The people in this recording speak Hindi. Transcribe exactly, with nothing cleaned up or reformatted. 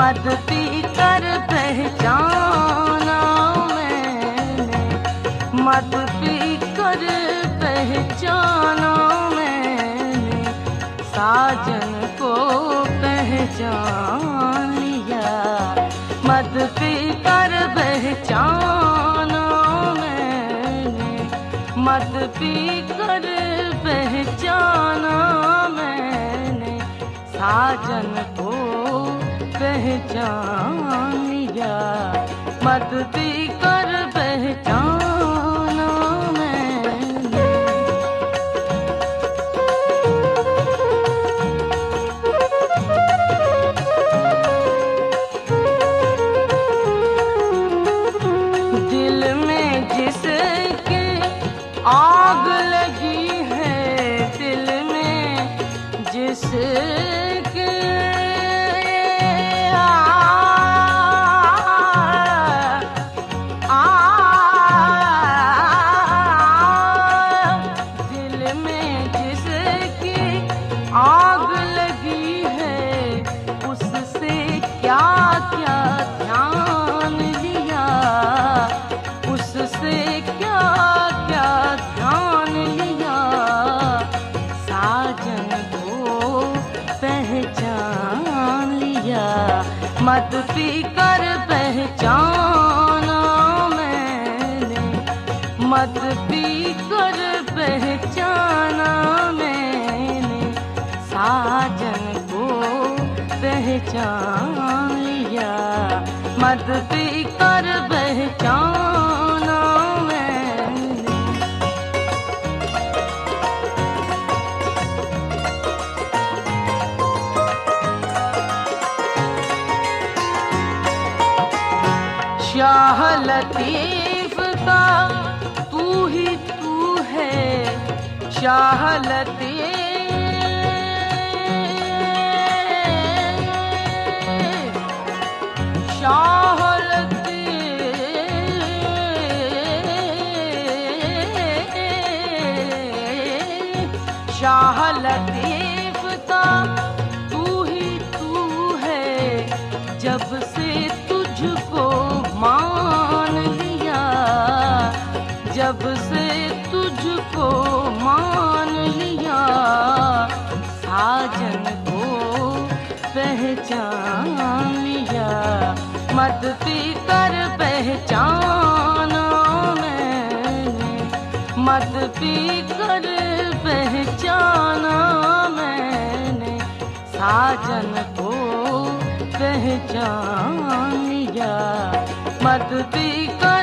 मद पी कर पहचाना मैंने, मद पी कर पहचाना मैंने, साजन को पहचान लिया। मद पी कर पहचाना मैंने, मद पी कर पहचाना मैंने, साजन को पहचान लिया। मद पी कर पहचाना मैंने। दिल में जिसके आग लगी है, दिल में जिसके आग लगी है, उससे क्या क्या ध्यान लिया, उससे क्या क्या ध्यान लिया, साजन को पहचान लिया। मद पी कर पहचाना मैंने, मद पी कर पहचाना मैंने, साजन को पहचान लिया। मद पी कर पहचाना मैंने। शाह लतीफ का तू ही तू है, शाह लतीफ शाह लतीफ, शाह लतीफ का तू ही तू है, जब से तुझको मान लिया, जब से तुझको मान लिया, साजन को पहचान लिया। मद पी कर पहचाना मैंने, मद पी कर पहचाना मैंने, साजन को पहचान लिया। मद पी कर